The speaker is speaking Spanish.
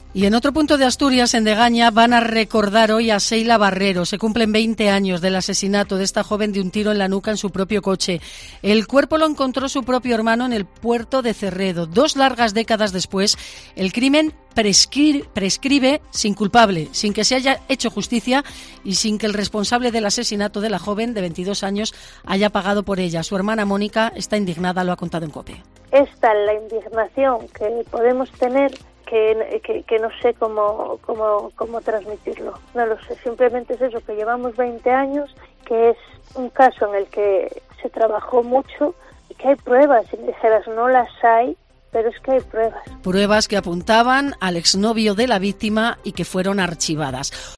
Y en otro punto de Asturias, en Degaña, van a recordar hoy a Seila Barrero. Se cumplen 20 años del asesinato de esta joven de un tiro en la nuca en su propio coche. El cuerpo lo encontró su propio hermano en el puerto de Cerredo. 2 largas décadas después, el crimen prescribe sin culpable, sin que se haya hecho justicia y sin que el responsable del asesinato de la joven de 22 años haya pagado por ella. Su hermana Mónica está indignada, lo ha contado en COPE. Esta es la indignación que podemos tener, que no sé cómo transmitirlo. No lo sé, simplemente es eso, que llevamos 20 años, que es un caso en el que se trabajó mucho y que hay pruebas, si dijeras no las hay, pero es que hay pruebas. Pruebas que apuntaban al exnovio de la víctima y que fueron archivadas.